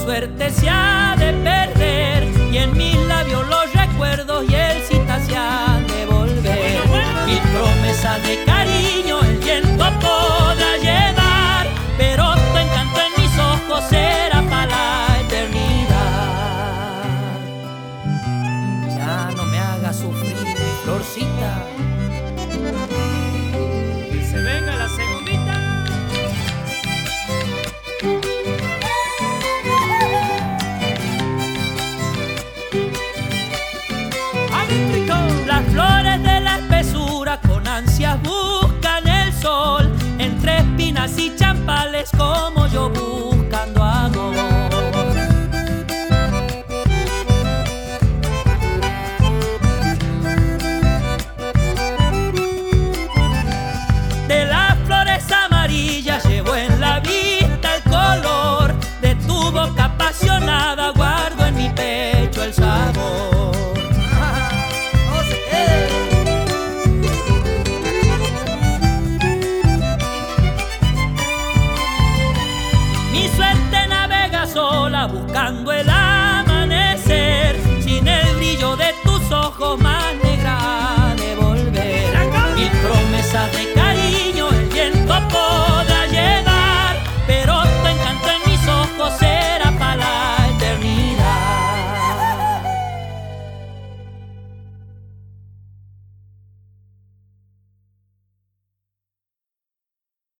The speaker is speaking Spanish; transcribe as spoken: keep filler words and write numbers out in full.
suerte se ha de perder y en mis labios los recuerdos y el cita se ha de volver. Mil promesas de cariño el viento podrá llevar, pero tu encanto en mis ojos será para la eternidad. Ya no me hagas sufrir, mi florcita. Que se venga la segundita. Las flores de la espesura con ansias buscan el sol, entre espinas y champales como yo buscando amor. De las flores amarillas llevo en la vista el color, de tu boca apasionada guardo en mi pecho el sabor. Sola buscando el amanecer, sin el brillo de tus ojos